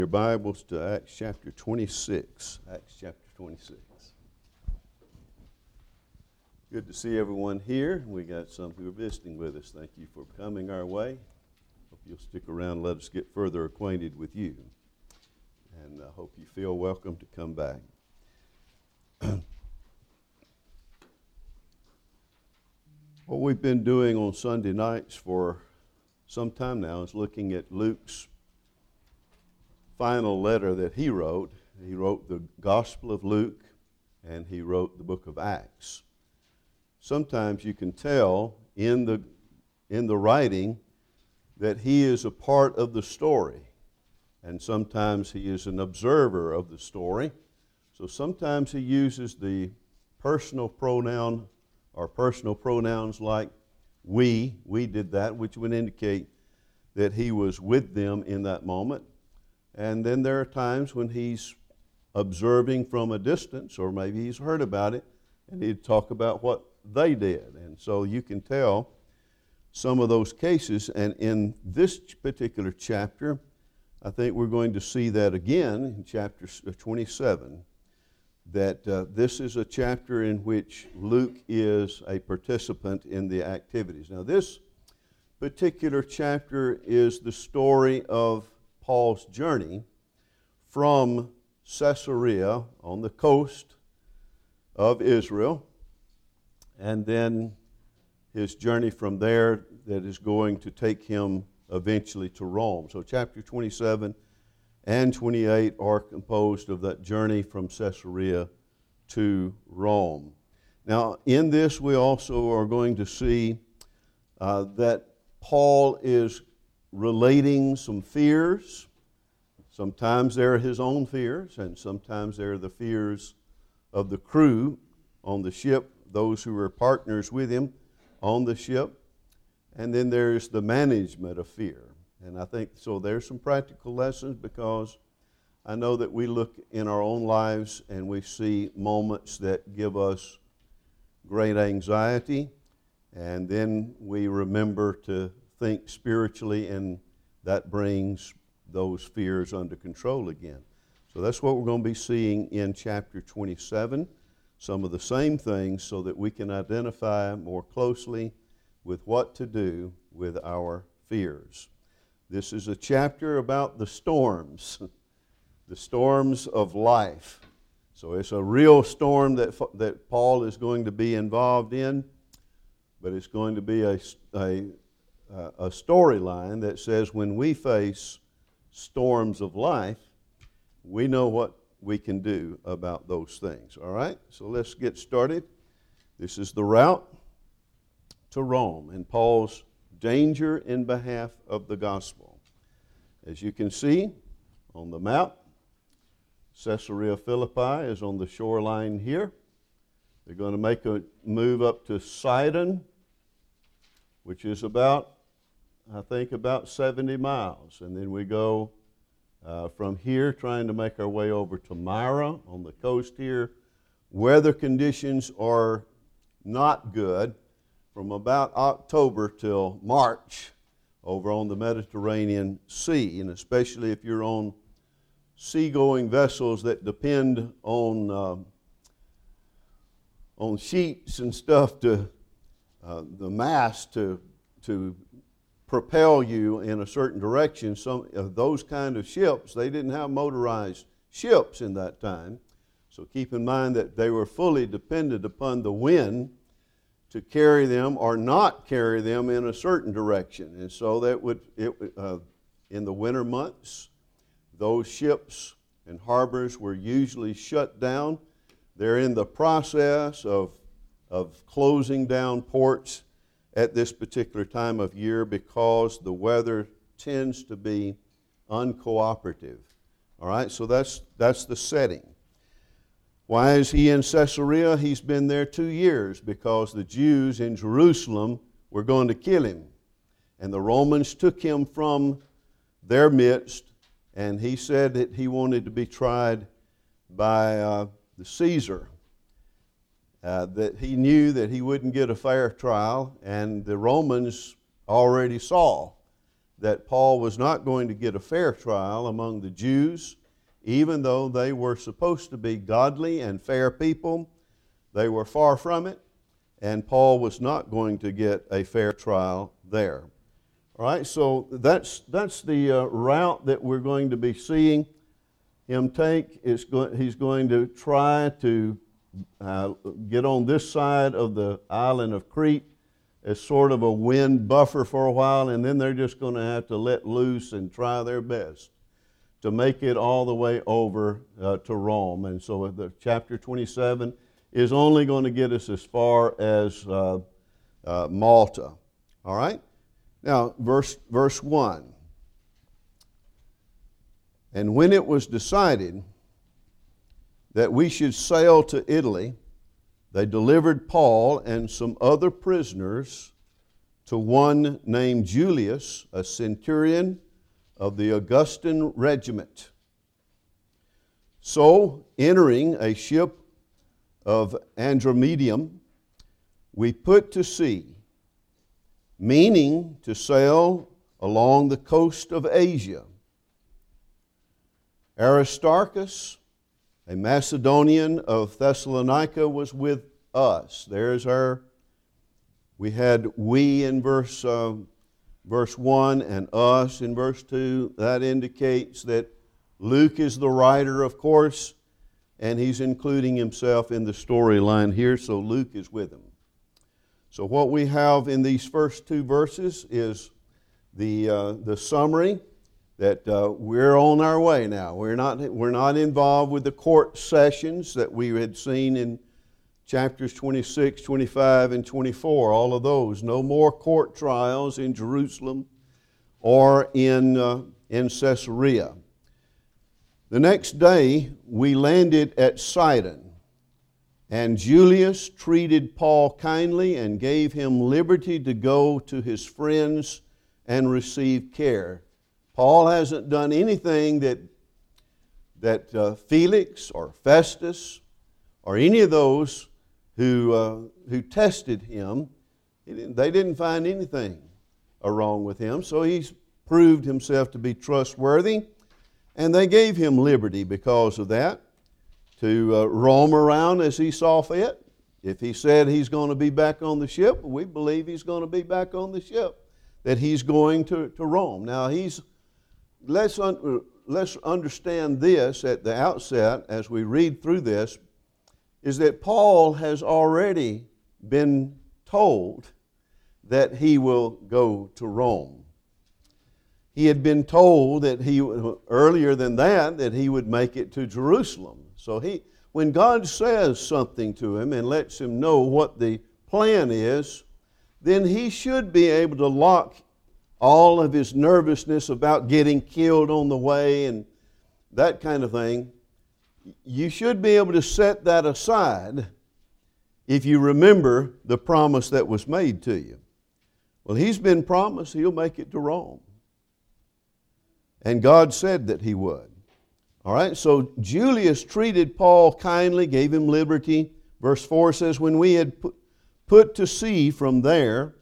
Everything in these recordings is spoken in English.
Your Bibles to Acts chapter 26. Acts chapter 26. Good to see everyone here. We got some who are visiting with us. Thank you for coming our way. Hope you'll stick around and let us get further acquainted with you. And I hope you feel welcome to come back. What we've been doing on Sunday nights for some time now is looking at Luke's final letter that he wrote. He wrote the Gospel of Luke, and he wrote the book of Acts. Sometimes you can tell in the writing that he is a part of the story, and sometimes he is an observer of the story. So sometimes he uses the personal pronoun or personal pronouns like we did that, which would indicate that he was with them in that moment. And then there are times when he's observing from a distance, or maybe he's heard about it, and he'd talk about what they did. And so you can tell some of those cases. And in this particular chapter, I think we're going to see that again in chapter 27, that this is a chapter in which Luke is a participant in the activities. Now, this particular chapter is the story of Paul's journey from Caesarea on the coast of Israel, and then his journey from there that is going to take him eventually to Rome. So chapter 27 and 28 are composed of that journey from Caesarea to Rome. Now, in this we also are going to see that Paul is relating some fears. Sometimes they're his own fears, and sometimes they're the fears of the crew on the ship, those who are partners with him on the ship. And then there's the management of fear. And I think so there's some practical lessons, because I know that we look in our own lives and we see moments that give us great anxiety, and then we remember to think spiritually, and that brings those fears under control again. So that's what we're going to be seeing in chapter 27, some of the same things, so that we can identify more closely with what to do with our fears. This is a chapter about the storms, the storms of life. So it's a real storm that Paul is going to be involved in, but it's going to be a storyline that says when we face storms of life, we know what we can do about those things. All right? So let's get started. This is the route to Rome and Paul's danger in behalf of the gospel. As you can see on the map, Caesarea Philippi is on the shoreline here. They're going to make a move up to Sidon, which is about 70 miles. And then we go from here, trying to make our way over to Myra on the coast here. Weather conditions are not good from about October till March over on the Mediterranean Sea, and especially if you're on seagoing vessels that depend on sheets and stuff to the mast to propel you in a certain direction. Some of those kind of ships, they didn't have motorized ships in that time. So keep in mind that they were fully dependent upon the wind to carry them or not carry them in a certain direction. And so that would in the winter months, those ships and harbors were usually shut down. They're in the process of closing down ports at this particular time of year, because the weather tends to be uncooperative. All right, so that's the setting. Why is he in Caesarea? He's been there 2 years because the Jews in Jerusalem were going to kill him. And the Romans took him from their midst, and he said that he wanted to be tried by the Caesar. That he knew that he wouldn't get a fair trial, and the Romans already saw that Paul was not going to get a fair trial among the Jews, even though they were supposed to be godly and fair people. They were far from it, and Paul was not going to get a fair trial there. All right, so that's the route that we're going to be seeing him take. He's going to try to get on this side of the island of Crete as sort of a wind buffer for a while, and then they're just going to have to let loose and try their best to make it all the way over to Rome. And so the chapter 27 is only going to get us as far as Malta. All right? Now, verse 1. And when it was decided that we should sail to Italy, they delivered Paul and some other prisoners to one named Julius, a centurion of the Augustan regiment. So, entering a ship of Andromedium, we put to sea, meaning to sail along the coast of Asia. Aristarchus, a Macedonian of Thessalonica, was with us. There's we had we in verse 1 and us in verse 2. That indicates that Luke is the writer, of course, and he's including himself in the storyline here, so Luke is with him. So what we have in these first two verses is the summary that we're on our way now. We're not involved with the court sessions that we had seen in chapters 26, 25, and 24. All of those. No more court trials in Jerusalem or in Caesarea. The next day we landed at Sidon, and Julius treated Paul kindly and gave him liberty to go to his friends and receive care. Paul hasn't done anything that Felix or Festus or any of those who tested him, they didn't find anything wrong with him. So he's proved himself to be trustworthy, and they gave him liberty because of that to roam around as he saw fit. If he said he's going to be back on the ship, we believe he's going to be back on the ship, that he's going to Rome. Now let's understand this at the outset as we read through this, is that Paul has already been told that he will go to Rome. He had been told that earlier than that he would make it to Jerusalem. So when God says something to him and lets him know what the plan is, then he should be able to lock all of his nervousness about getting killed on the way and that kind of thing. You should be able to set that aside if you remember the promise that was made to you. Well, he's been promised he'll make it to Rome. And God said that he would. All right, so Julius treated Paul kindly, gave him liberty. Verse 4 says, when we had put to sea from there,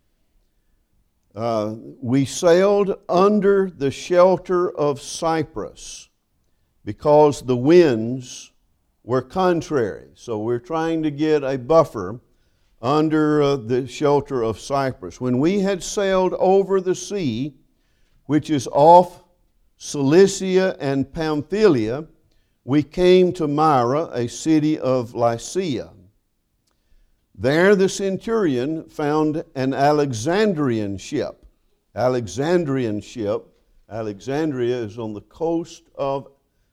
we sailed under the shelter of Cyprus because the winds were contrary. So we're trying to get a buffer under the shelter of Cyprus. When we had sailed over the sea, which is off Cilicia and Pamphylia, we came to Myra, a city of Lycia. There the centurion found an Alexandrian ship. Alexandria is on the coast of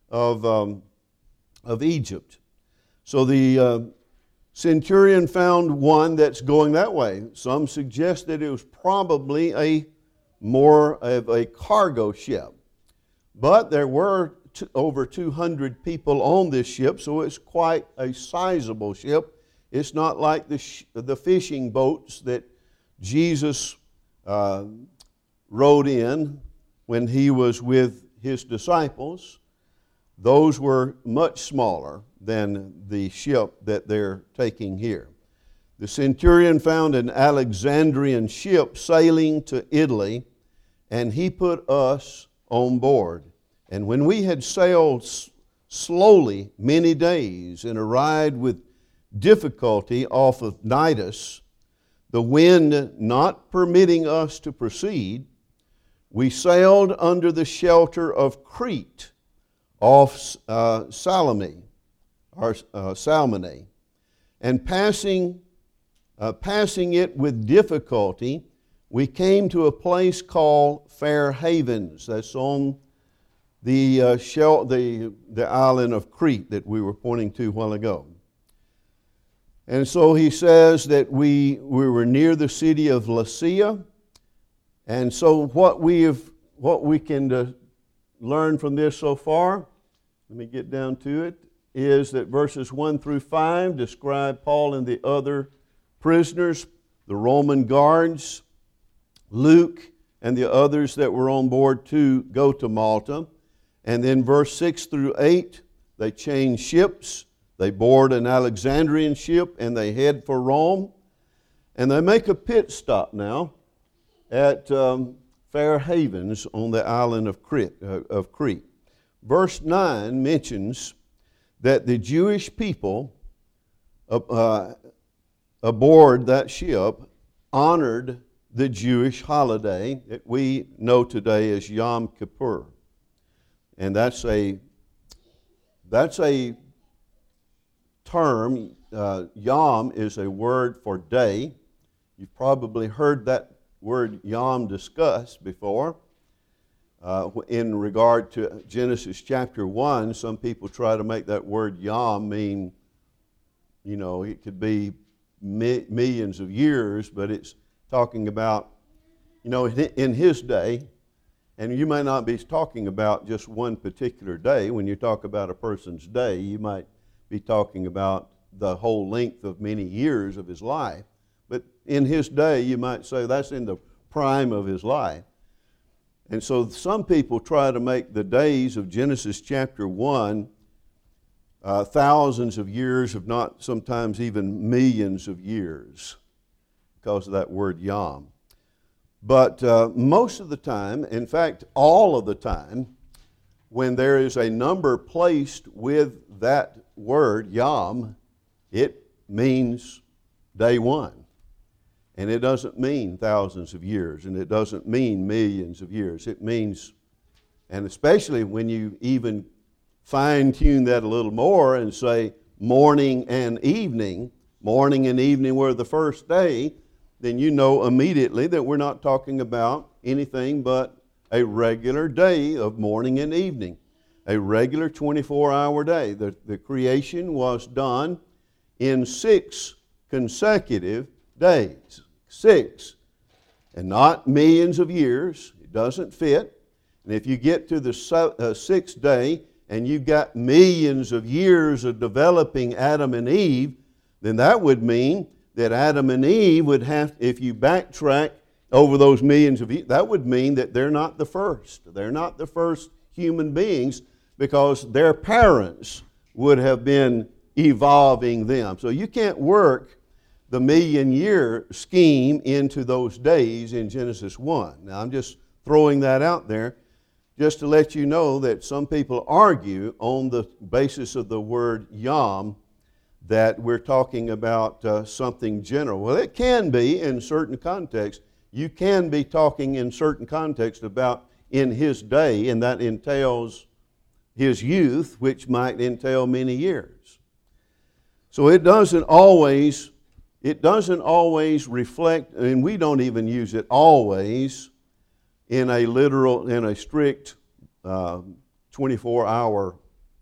Egypt. So the centurion found one that's going that way. Some suggest that it was probably more of a cargo ship. But there were over 200 people on this ship, so it's quite a sizable ship. It's not like the fishing boats that Jesus rode in when he was with his disciples. Those were much smaller than the ship that they're taking here. The centurion found an Alexandrian ship sailing to Italy, and he put us on board. And when we had sailed slowly many days and arrived with difficulty off of Cnidus, the wind not permitting us to proceed, we sailed under the shelter of Crete off Salmone, and passing it with difficulty, we came to a place called Fair Havens. That's on the island of Crete that we were pointing to a while ago. And so he says that we were near the city of Lasea. And so what we can learn from this so far, let me get down to it, is that verses 1 through 5 describe Paul and the other prisoners, the Roman guards, Luke, and the others that were on board to go to Malta. And then verse 6 through 8, they change ships. They board an Alexandrian ship and they head for Rome. And they make a pit stop now at Fair Havens on the island of Crete. Verse 9 mentions that the Jewish people aboard that ship honored the Jewish holiday that we know today as Yom Kippur. And that's a term. Yom is a word for day. You've probably heard that word Yom discussed before. In regard to Genesis chapter 1, some people try to make that word Yom mean, it could be millions of years, but it's talking about, in his day, and you may not be talking about just one particular day. When you talk about a person's day, you might be talking about the whole length of many years of his life. But in his day, you might say that's in the prime of his life. And so some people try to make the days of Genesis chapter 1 thousands of years, if not sometimes even millions of years, because of that word Yom. But most of the time, in fact, all of the time, when there is a number placed with that word Yom, it means day one. And it doesn't mean thousands of years, and it doesn't mean millions of years. It means, and especially when you even fine-tune that a little more and say morning and evening were the first day, then you know immediately that we're not talking about anything but a regular day of morning and evening, a regular 24-hour day. The creation was done in 6 consecutive days. 6. And not millions of years. It doesn't fit. And if you get to the 6th day and you've got millions of years of developing Adam and Eve, then that would mean that Adam and Eve would have, if you backtrack over those millions of years, that would mean that they're not the first. They're not the first human beings because their parents would have been evolving them. So you can't work the million-year scheme into those days in Genesis 1. Now I'm just throwing that out there just to let you know that some people argue on the basis of the word Yom that we're talking about something general. Well, it can be in certain contexts. You can be talking in certain contexts about in his day, and that entails his youth, which might entail many years. So it doesn't always reflect, and we don't even use it always in a strict 24-hour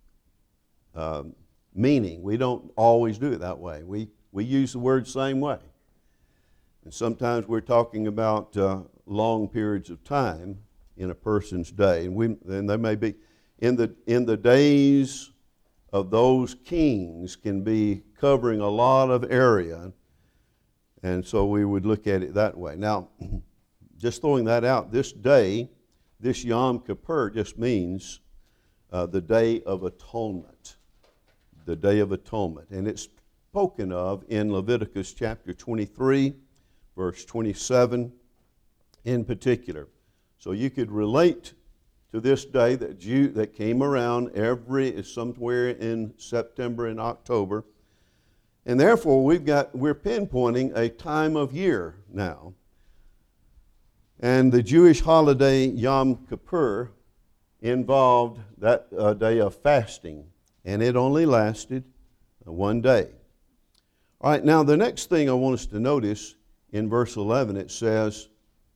meaning. We don't always do it that way. We use the word same way. And sometimes we're talking about long periods of time in a person's day. And they may be, in the days of those kings can be covering a lot of area. And so we would look at it that way. Now, just throwing that out, this day, this Yom Kippur just means the Day of Atonement. The Day of Atonement. And it's spoken of in Leviticus chapter 23, verse 27 in particular. So you could relate to this day that came around somewhere in September and October. And therefore, we're pinpointing a time of year now. And the Jewish holiday Yom Kippur involved that day of fasting, and it only lasted one day. All right, now the next thing I want us to notice in verse 11, it says,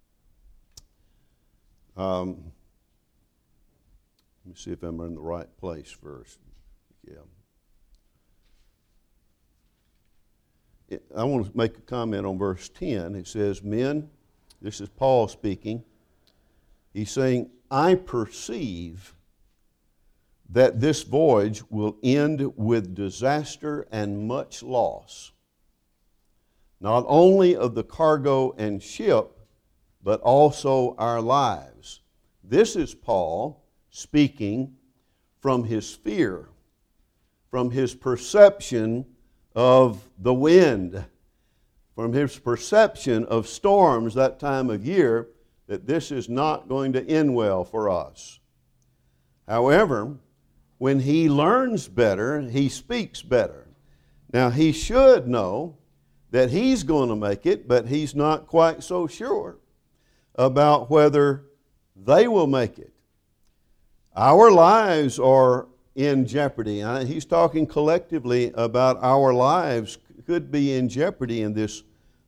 let me see if I'm in the right place first. Yeah. I want to make a comment on verse 10. It says, men, this is Paul speaking. He's saying, I perceive that this voyage will end with disaster and much loss, not only of the cargo and ship, but also our lives. This is Paul speaking from his fear, from his perception of the wind, from his perception of storms that time of year, that this is not going to end well for us. However, when he learns better, he speaks better. Now, he should know that he's going to make it, but he's not quite so sure about whether they will make it. Our lives are in jeopardy. He's talking collectively about our lives could be in jeopardy in this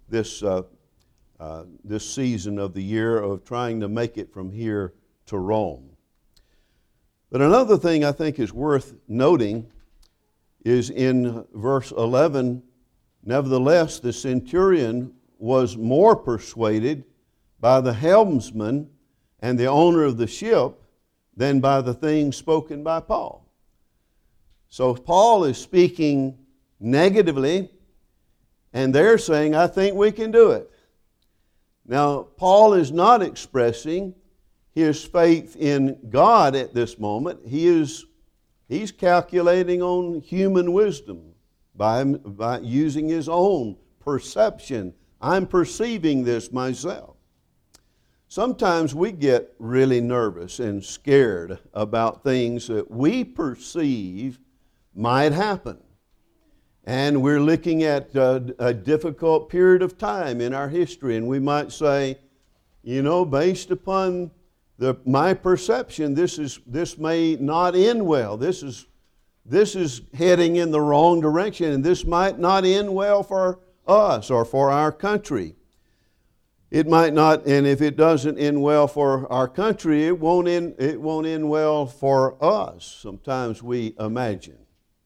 season of the year of trying to make it from here to Rome. But another thing I think is worth noting is in verse 11, nevertheless, the centurion was more persuaded by the helmsman and the owner of the ship than by the things spoken by Paul. So Paul is speaking negatively, and they're saying, I think we can do it. Now, Paul is not expressing his faith in God at this moment. He's calculating on human wisdom by using his own perception. I'm perceiving this myself. Sometimes we get really nervous and scared about things that we perceive might happen. And we're looking at a difficult period of time in our history, and we might say, based upon my perception, this may not end well. This is heading in the wrong direction, and this might not end well for us or for our country. It might not, and if it doesn't end well for our country, it won't end well for us, sometimes we imagine.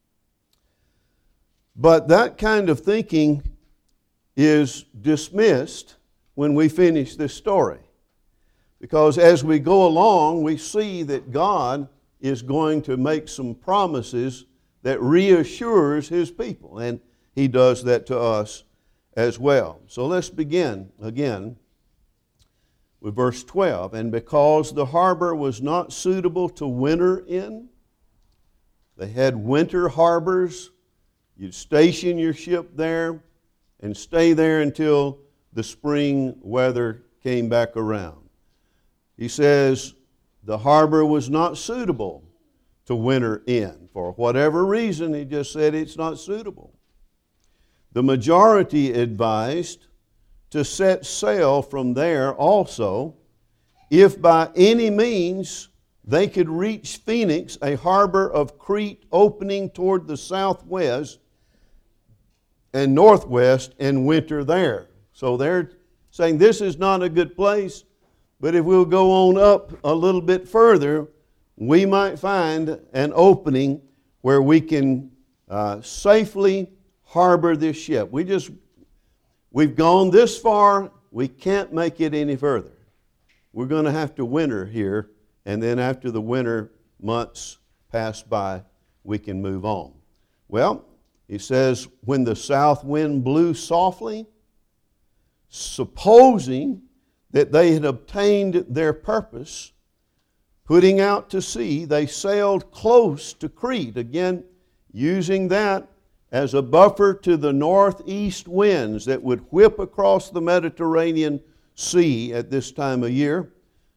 But that kind of thinking is dismissed when we finish this story. Because as we go along, we see that God is going to make some promises that reassures His people. And He does that to us as well. So let's begin again with verse 12. And because the harbor was not suitable to winter in, they had winter harbors. You'd station your ship there and stay there until the spring weather came back around. He says the harbor was not suitable to winter in. For whatever reason, he just said it's not suitable. The majority advised to set sail from there also, if by any means they could reach Phoenix, a harbor of Crete opening toward the southwest and northwest, and winter there. So they're saying this is not a good place, but if we'll go on up a little bit further, we might find an opening where we can safely harbor this ship. We've gone this far, we can't make it any further. We're going to have to winter here, and then after the winter months pass by, we can move on. Well, he says, when the south wind blew softly, supposing that they had obtained their purpose, putting out to sea, they sailed close to Crete, again using that as a buffer to the northeast winds that would whip across the Mediterranean Sea at this time of year.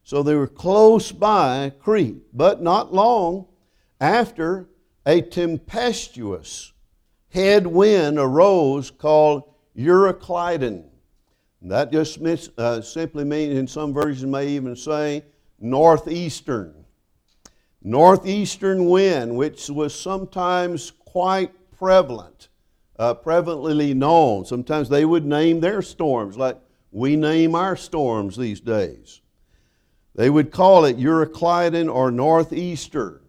So they were close by Crete, but not long after a tempestuous headwind arose called Euroclydon. That just simply means, in some versions may even say, northeastern. Northeastern wind, which was sometimes quite prevalent, prevalently known. Sometimes they would name their storms like we name our storms these days. They would call it Euroclydon or northeaster.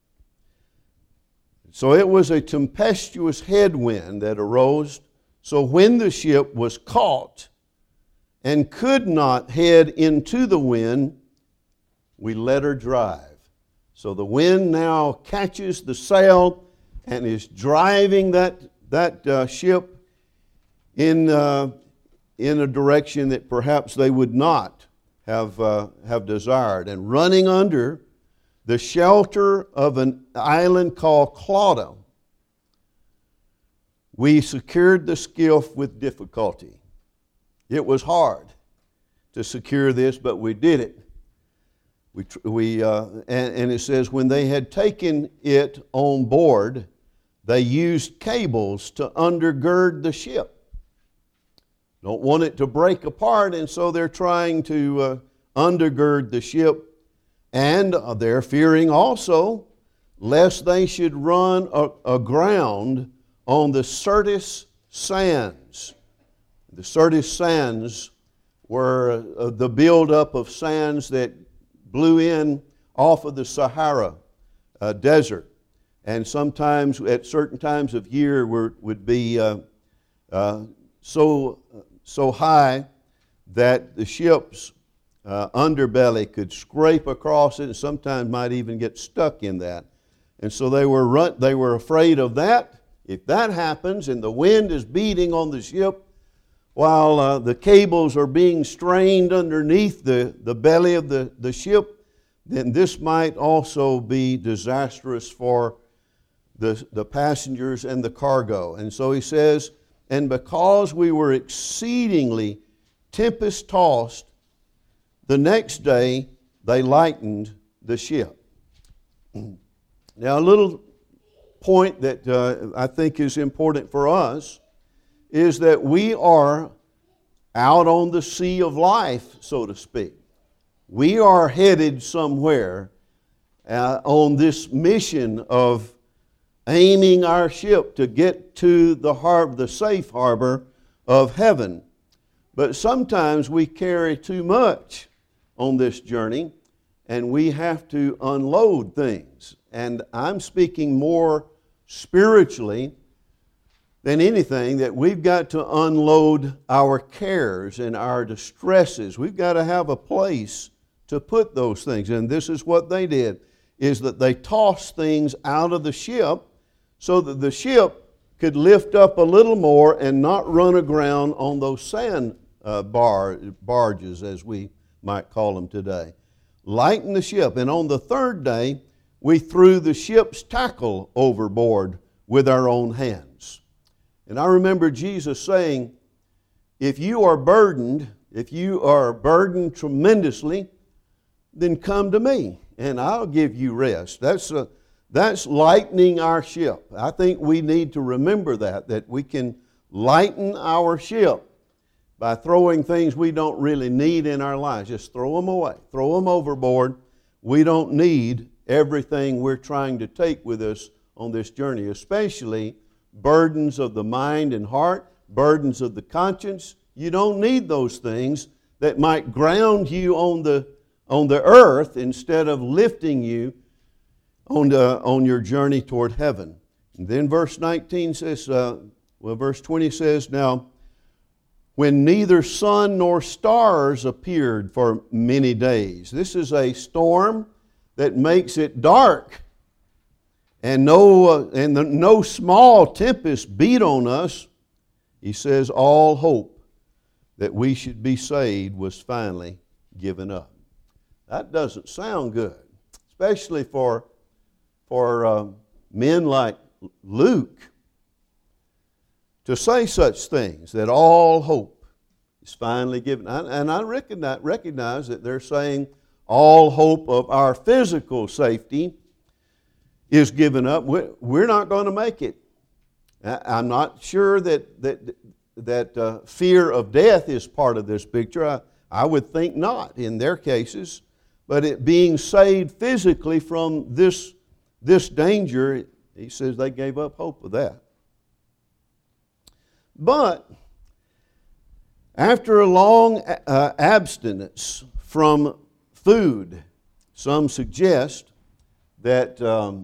So it was a tempestuous headwind that arose. So when the ship was caught and could not head into the wind, we let her drive. So the wind now catches the sail and is driving that ship in a direction that perhaps they would not have desired, and running under the shelter of an island called Clauda, we secured the skiff with difficulty. It was hard to secure this, but we did it. And it says, when they had taken it on board, they used cables to undergird the ship. Don't want it to break apart, and so they're trying to undergird the ship. And they're fearing also lest they should run aground on the Syrtis sands. The Syrtis sands were the buildup of sands that blew in off of the Sahara desert, and sometimes at certain times of year would be so high that the ship's underbelly could scrape across it, and sometimes might even get stuck in that. And so they were afraid of that. If that happens and the wind is beating on the ship while the cables are being strained underneath the belly of the ship, then this might also be disastrous for the passengers and the cargo. And so he says, and because we were exceedingly tempest-tossed, the next day they lightened the ship. Now, a little point that I think is important for us is that we are out on the sea of life, so to speak. We are headed somewhere on this mission of aiming our ship to get to the safe harbor of heaven. But sometimes we carry too much on this journey, and we have to unload things. And I'm speaking more spiritually than anything, that we've got to unload our cares and our distresses. We've got to have a place to put those things. And this is what they did, is that they tossed things out of the ship so that the ship could lift up a little more and not run aground on those sand barges, as we might call them today. Lighten the ship. And on the third day, we threw the ship's tackle overboard with our own hands. And I remember Jesus saying, if you are burdened tremendously, then come to me and I'll give you rest. That's lightening our ship. I think we need to remember that we can lighten our ship by throwing things we don't really need in our lives. Just throw them away. Throw them overboard. We don't need everything we're trying to take with us on this journey, especially burdens of the mind and heart, burdens of the conscience. You don't need those things that might ground you on the earth instead of lifting you on your journey toward heaven. And then verse 19 says, verse 20 says, now, when neither sun nor stars appeared for many days. This is a storm that makes it dark. And no small tempest beat on us. He says all hope that we should be saved was finally given up. That doesn't sound good, especially for men like Luke to say such things, that all hope is finally given. And I recognize that they're saying all hope of our physical safety is given up, we're not going to make it. I'm not sure that fear of death is part of this picture. I would think not in their cases. But it being saved physically from this danger, he says they gave up hope of that. But after a long abstinence from food, some suggest that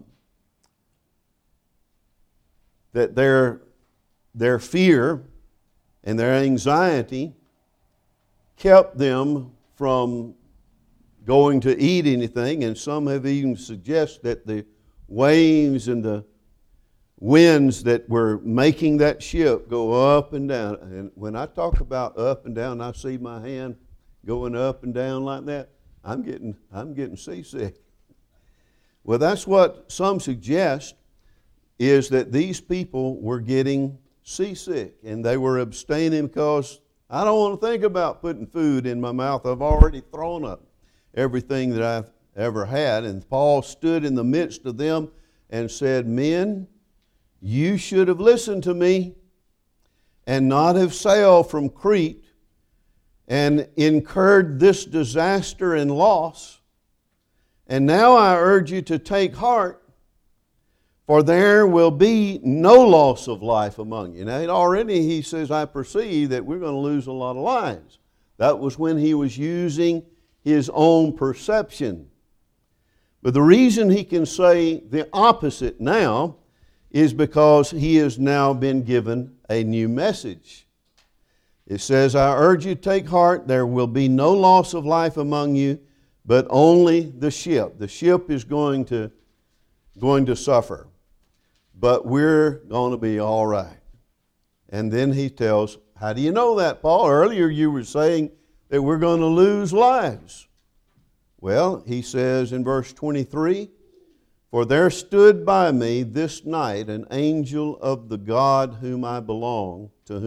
that their fear and their anxiety kept them from going to eat anything, and some have even suggested that the waves and the winds that were making that ship go up and down. And when I talk about up and down, I see my hand going up and down like that. I'm getting seasick. Well, that's what some suggest, is that these people were getting seasick and they were abstaining because I don't want to think about putting food in my mouth. I've already thrown up everything that I've ever had. And Paul stood in the midst of them and said, "Men, you should have listened to me and not have sailed from Crete and incurred this disaster and loss. And now I urge you to take heart, for there will be no loss of life among you." Now already he says, I perceive that we're going to lose a lot of lives. That was when he was using his own perception. But the reason he can say the opposite now is because he has now been given a new message. It says, "I urge you to take heart, there will be no loss of life among you, but only the ship." The ship is going to suffer. But we're going to be all right. And then he tells, how do you know that, Paul? Earlier you were saying that we're going to lose lives. Well, he says in verse 23, "For there stood by me this night an angel of the God to whom I belong,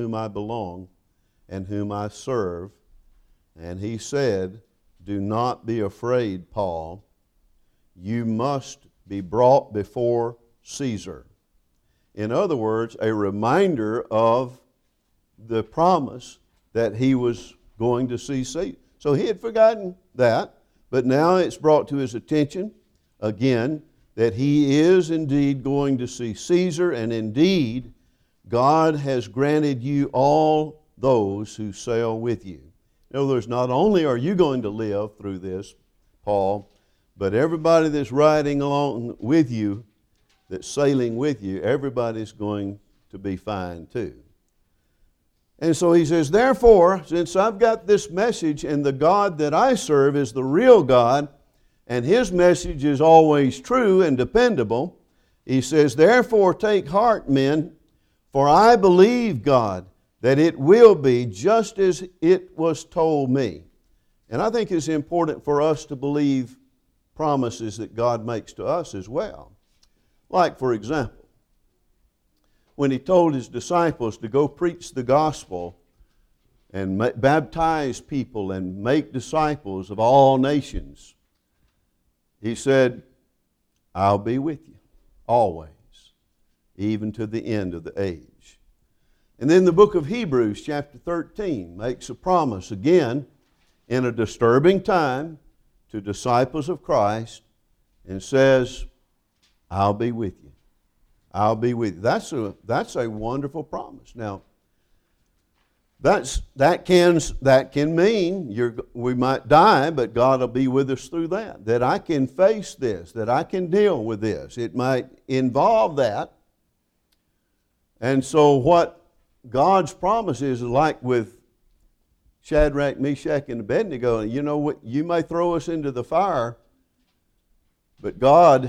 and whom I serve. And he said, 'Do not be afraid, Paul. You must be brought before Caesar.'" In other words, a reminder of the promise that he was going to see Caesar. So he had forgotten that, but now it's brought to his attention again that he is indeed going to see Caesar, and indeed God has granted you all those who sail with you. In other words, not only are you going to live through this, Paul, but everybody that's riding along with you, that's sailing with you, everybody's going to be fine too. And so he says, "Therefore, since I've got this message and the God that I serve is the real God, and His message is always true and dependable," he says, "Therefore take heart, men, for I believe God that it will be just as it was told me." And I think it's important for us to believe promises that God makes to us as well. Like, for example, when He told His disciples to go preach the gospel and baptize people and make disciples of all nations, He said, "I'll be with you always, even to the end of the age." And then the book of Hebrews chapter 13 makes a promise again in a disturbing time to disciples of Christ and says, "I'll be with you. I'll be with you." That's a wonderful promise. Now, that can mean we might die, but God will be with us through that. That I can face this, that I can deal with this. It might involve that. And so what God's promise is like with Shadrach, Meshach, and Abednego, you know what? You may throw us into the fire, but God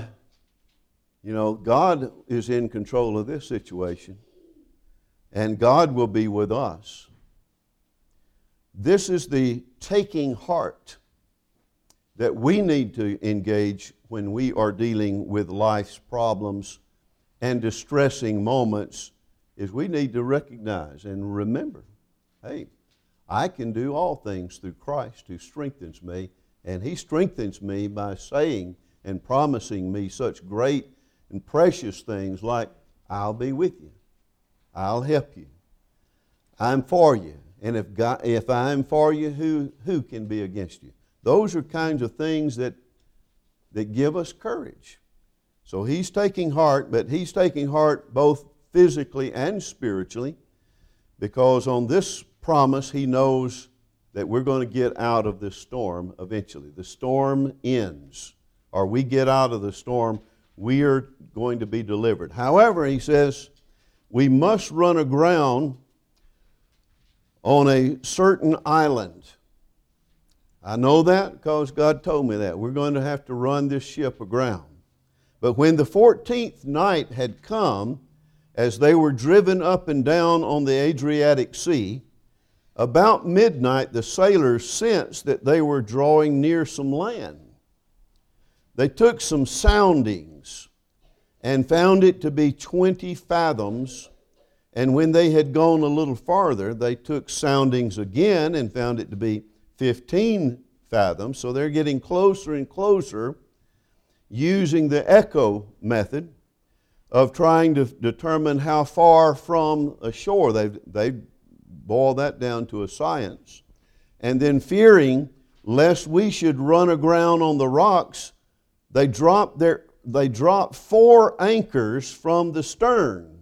is in control of this situation, and God will be with us. This is the taking heart that we need to engage when we are dealing with life's problems and distressing moments, is we need to recognize and remember, hey, I can do all things through Christ who strengthens me, And He strengthens me by saying and promising me such great and precious things like, I'll be with you. I'll help you. I'm for you. And if I'm for you, who can be against you? Those are kinds of things that give us courage. So He's taking heart, but He's taking heart both physically and spiritually, because on this promise He knows that we're going to get out of this storm eventually. The storm ends, or we get out of the storm, we are going to be delivered. However, He says, we must run aground on a certain island. I know that because God told me that. We're going to have to run this ship aground. But when the 14th night had come, as they were driven up and down on the Adriatic Sea, about midnight the sailors sensed that they were drawing near some land. They took some soundings and found it to be 20 fathoms. And when they had gone a little farther, they took soundings again and found it to be 15 fathoms. So they're getting closer and closer using the echo method of trying to determine how far from a shore. They've boiled that down to a science. And then fearing lest we should run aground on the rocks, they dropped 4 anchors from the stern.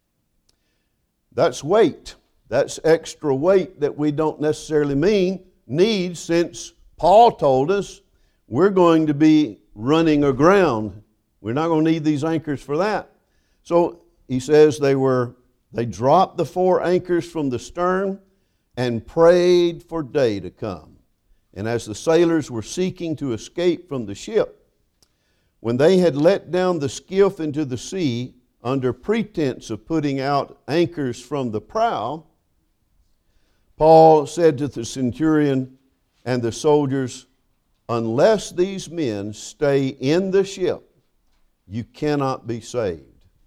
That's weight. That's extra weight that we don't necessarily need, since Paul told us we're going to be running aground. We're not going to need these anchors for that. So he says they dropped the 4 anchors from the stern and prayed for day to come. And as the sailors were seeking to escape from the ship, when they had let down the skiff into the sea under pretense of putting out anchors from the prow, Paul said to the centurion and the soldiers, unless these men stay in the ship, you cannot be saved.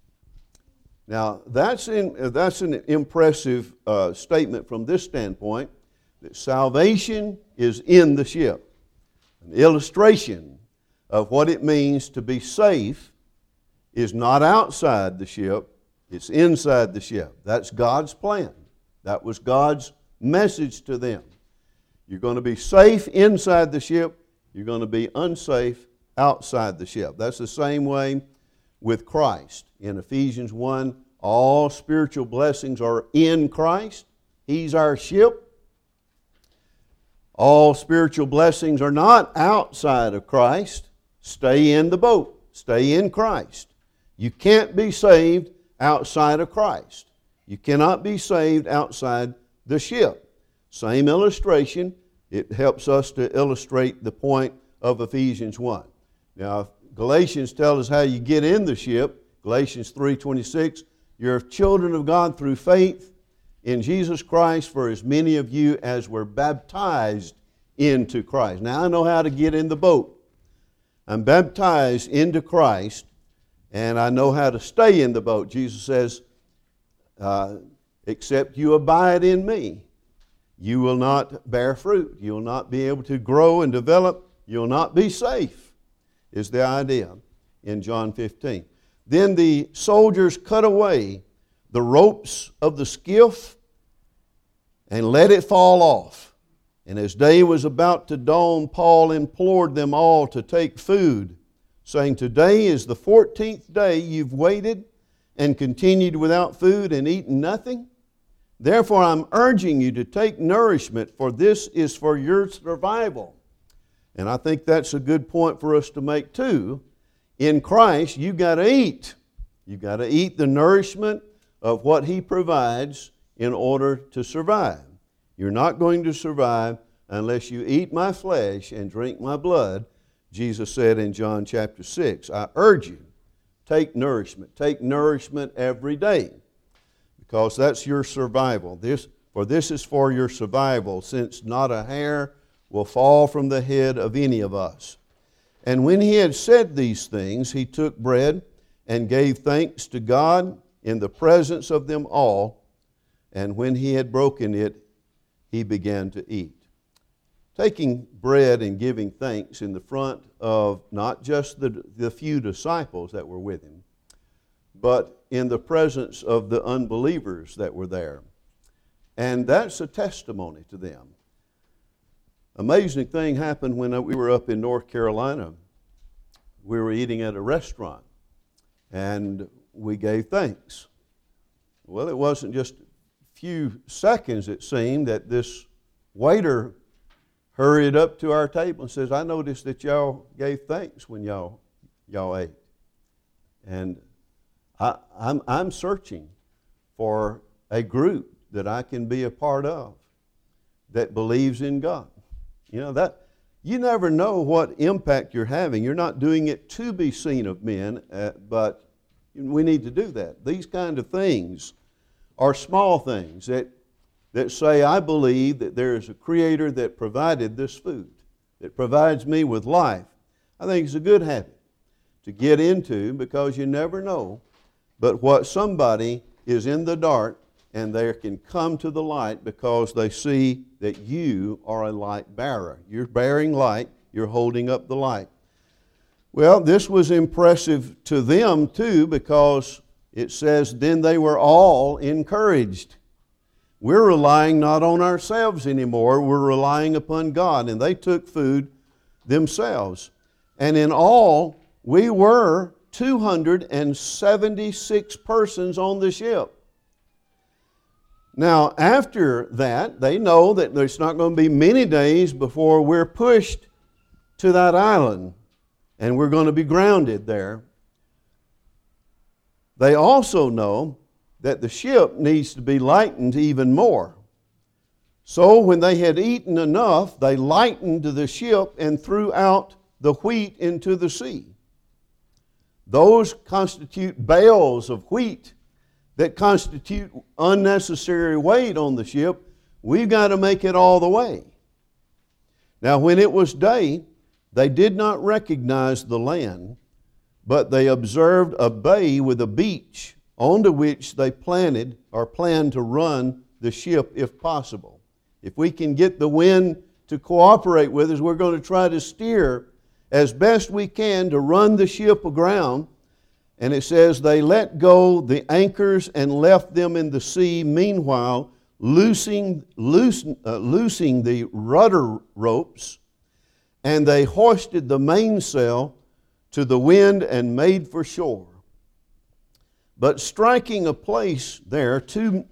Now, that's an impressive statement from this standpoint, that salvation is in the ship. An illustration of what it means to be safe is not outside the ship, it's inside the ship. That's God's plan. That was God's message to them. You're going to be safe inside the ship, you're going to be unsafe outside the ship. That's the same way with Christ. In Ephesians 1, all spiritual blessings are in Christ. He's our ship. All spiritual blessings are not outside of Christ. Stay in the boat. Stay in Christ. You can't be saved outside of Christ. You cannot be saved outside the ship. Same illustration. It helps us to illustrate the point of Ephesians 1. Now, Galatians tells us how you get in the ship. Galatians 3:26, you're children of God through faith in Jesus Christ, for as many of you as were baptized into Christ. Now I know how to get in the boat. I'm baptized into Christ, and I know how to stay in the boat. Jesus says, except you abide in me, you will not bear fruit. You will not be able to grow and develop. You will not be safe, is the idea in John 15. Then the soldiers cut away the ropes of the skiff and let it fall off. And as day was about to dawn, Paul implored them all to take food, saying, today is the 14th day you've waited and continued without food and eaten nothing. Therefore I'm urging you to take nourishment, for this is for your survival. And I think that's a good point for us to make too. In Christ, you've got to eat. You've got to eat the nourishment of what He provides in order to survive. You're not going to survive unless you eat my flesh and drink my blood, Jesus said in John chapter 6. I urge you, take nourishment. Take nourishment every day, because that's your survival. This is for your survival, since not a hair will fall from the head of any of us. And when he had said these things, he took bread and gave thanks to God in the presence of them all. And when he had broken it, he began to eat. taking bread and giving thanks in the front of not just the few disciples that were with him, but in the presence of the unbelievers that were there. And that's a testimony to them. Amazing thing happened when we were up in North Carolina. We were eating at a restaurant, and we gave thanks. Well, it wasn't just a few seconds, it seemed, that this waiter hurried up to our table and says, "I noticed that y'all gave thanks when y'all ate." And I'm searching for a group that I can be a part of that believes in God. You know, that you never know what impact you're having. You're not doing it to be seen of men, but we need to do that. These kind of things are small things that say, I believe that there is a Creator that provided this food, that provides me with life. I think it's a good habit to get into, because you never know but what somebody is in the dark and they can come to the light because they see that you are a light bearer. You're bearing light, you're holding up the light. Well, this was impressive to them too, because it says, then they were all encouraged. We're relying not on ourselves anymore, we're relying upon God, and they took food themselves. And in all, we were 276 persons on the ship. Now, after that, they know that there's not going to be many days before we're pushed to that island, and we're going to be grounded there. They also know that the ship needs to be lightened even more. So when they had eaten enough, they lightened the ship and threw out the wheat into the sea. Those constitute bales of wheat that constitute unnecessary weight on the ship. We've got to make it all the way. Now, when it was day, they did not recognize the land, but they observed a bay with a beach onto which they planned to run the ship if possible. If we can get the wind to cooperate with us, we're going to try to steer as best we can to run the ship aground. And it says they let go the anchors and left them in the sea, meanwhile loosing the rudder ropes, and they hoisted the mainsail to the wind and made for shore. But striking a place where two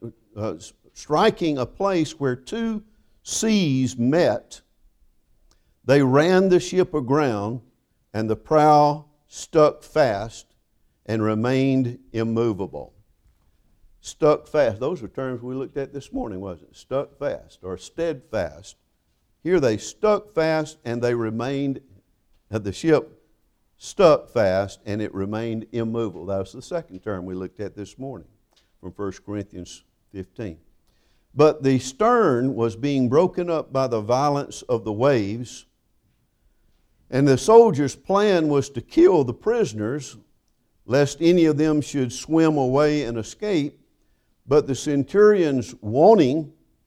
seas met, they ran the ship aground, and the prow stuck fast and remained immovable. Stuck fast. Those were terms we looked at this morning, wasn't it? Stuck fast or steadfast. Here they stuck fast and they remained, the ship stuck fast and it remained immovable. That was the second term we looked at this morning from 1 Corinthians 15. But the stern was being broken up by the violence of the waves, and the soldiers' plan was to kill the prisoners, lest any of them should swim away and escape. But the centurions, wanting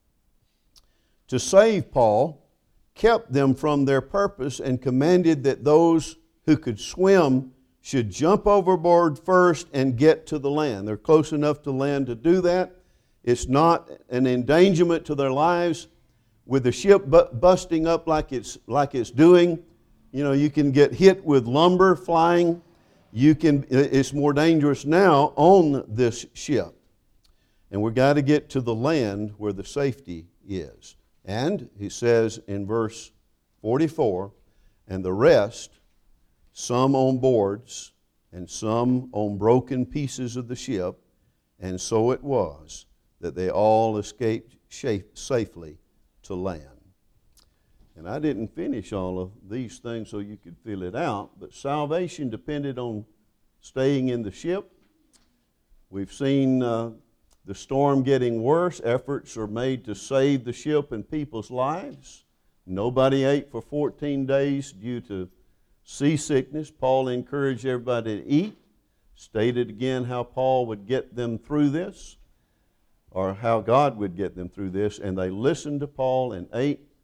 to save Paul, kept them from their purpose and commanded that those who could swim should jump overboard first and get to the land. They're close enough to land to do that. It's not an endangerment to their lives. With the ship busting up like it's doing, you know, you can get hit with lumber flying. It's more dangerous now on this ship. And we've got to get to the land where the safety is. And he says in verse 44, and the rest, some on boards and some on broken pieces of the ship, and so it was that they all escaped safely to land. And I didn't finish all of these things so you could fill it out, but salvation depended on staying in the ship. We've seen the storm getting worse. Efforts are made to save the ship and people's lives. Nobody ate for 14 days due to seasickness. Paul encouraged everybody to eat. Stated again how Paul would get them through this, or how God would get them through this. And they listened to Paul and ate.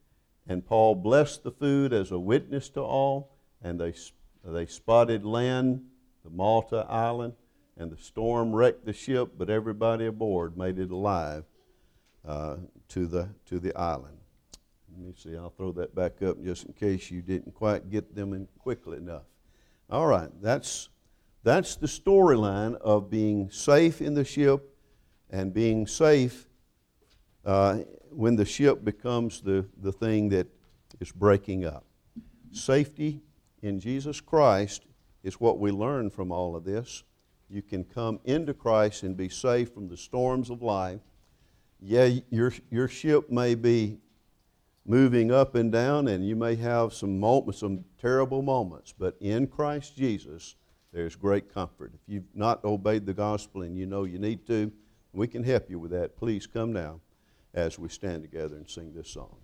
And Paul blessed the food as a witness to all, and they spotted land, the Malta island, and the storm wrecked the ship, but everybody aboard made it alive to the island. Let me see, I'll throw that back up just in case you didn't quite get them in quickly enough. All right, that's the storyline of being safe in the ship and being safe when the ship becomes the thing that is breaking up. Safety in Jesus Christ is what we learn from all of this. You can come into Christ and be safe from the storms of life. Yeah, your ship may be moving up and down, and you may have some terrible moments, but in Christ Jesus, there's great comfort. If you've not obeyed the gospel and you know you need to, we can help you with that. Please come now as we stand together and sing this song.